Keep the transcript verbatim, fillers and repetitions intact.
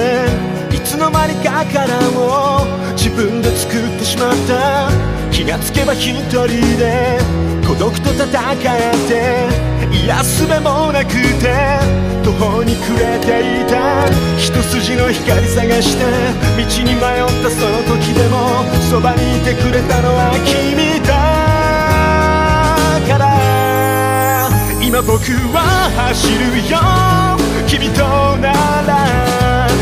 ていつの間にか殻を自分で作ってしまった。気がつけば一人で孤独と戦って癒すべもなくて途方に暮れていた。一筋の光探して道に迷ったその時でもそばにいてくれたのは君だから。今僕は走るよ君となら